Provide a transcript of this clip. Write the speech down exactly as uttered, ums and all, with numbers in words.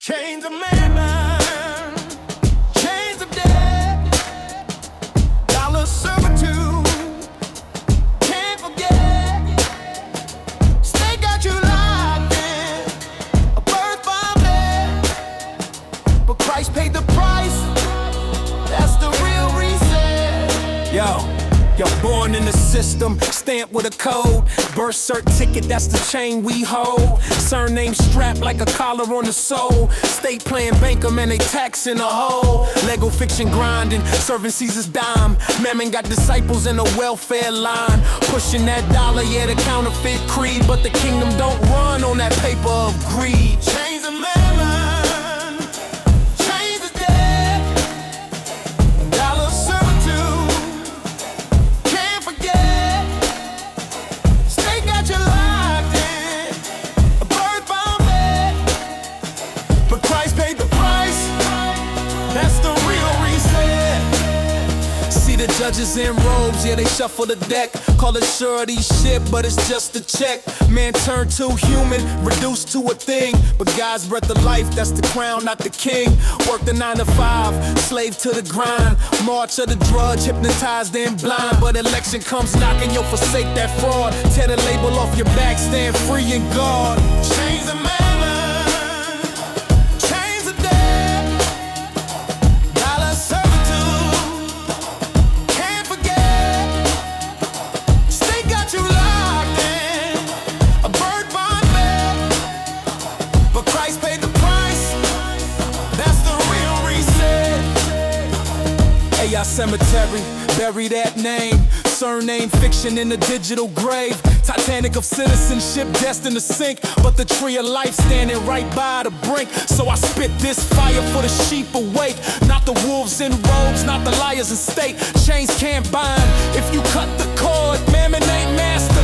Chains of mammon, chains of debt, dollar servitude, can't forget. State got you locked in a birth bomb, but Christ paid the price. That's the real reset. Yo. Yo, born in the system, stamped with a code. Birth cert ticket, that's the chain we hold. Surname strapped like a collar on the soul. State playing banker, man, they taxing a hole. Lego fiction grinding, serving Caesar's dime. Mammon got disciples in a welfare line. Pushing that dollar, yeah, the counterfeit creed. But the kingdom don't run on that paper of greed. Chains of mammon, chains of debt, dollar servitude. That's the real reset. See the judges in robes, yeah, they shuffle the deck. Call it surety shit, but it's just a check. Man turned to human, reduced to a thing. But God's breath of life, that's the crown, not the king. Work the nine to five, slave to the grind. March of the drudge, hypnotized and blind. But election comes knocking, yo, forsake that fraud. Tear the label off your back, stand free in God. Chains of mammon, our cemetery, bury that name. Surname fiction in the digital grave. Titanic of citizenship destined to sink, but the tree of life standing right by the brink. So I spit this fire for the sheep awake. Not the wolves in robes, not the liars in state. Chains can't bind if you cut the cord. Mammon ain't master.